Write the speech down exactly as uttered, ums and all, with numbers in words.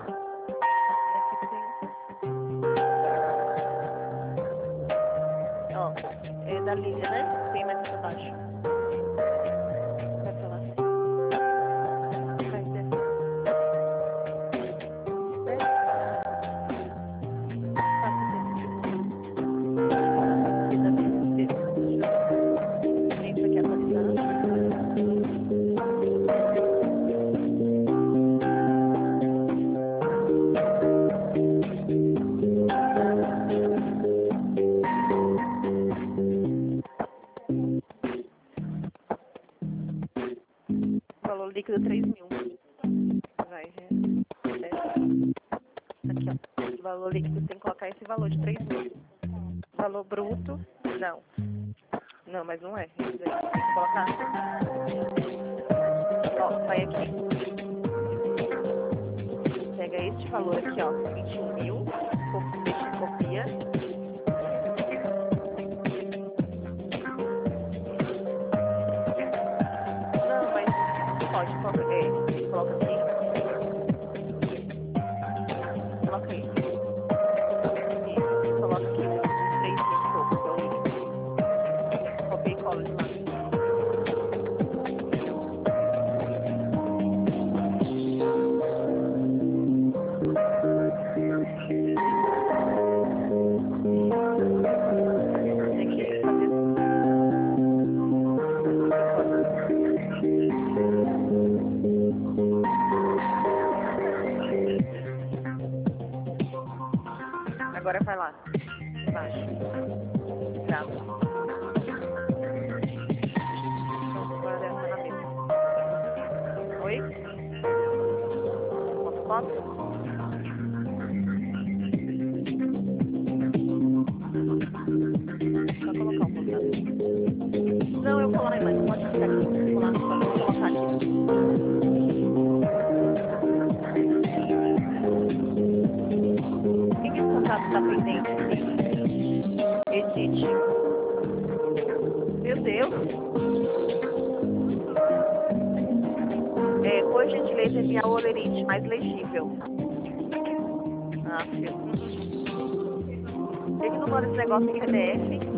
Aqui tem... Ó, é da Lívia, né? Tem mais pra baixo. Vai pra lá. Vai, desce. Desce. Passa, desce. Aqui também. Desce. Vem pra aqui atualizar. Valor líquido três mil. Vai, já. Aqui, ó. Valor líquido tem que colocar esse valor de três mil. Valor bruto, não. Não, mas não é. Isso daí tem que colocar. Ó, vai aqui. Pega este valor aqui, ó. vinte e um mil. Deixa em copia. Não, mas pode, coloca, é, coloca aqui. Coloca aí. Isso, coloca aqui os três mil e pouco, que é o líquido. Copia e cola de lá. Tem que fazer agora vai lá. Embaixo. Grava. Pronto, agora é na mesa. Oi? Uma foto? Só colocar um pouco. Não, eu vou lá, mas pode ficar aqui. Vou lá, só vou colocar aqui. O que que esse contrato está pendente aqui? Edite. Meu Deus. É, por gentileza, enviar o olerite mais legível. Ah, filho. Ele não manda esse negócio em P D F.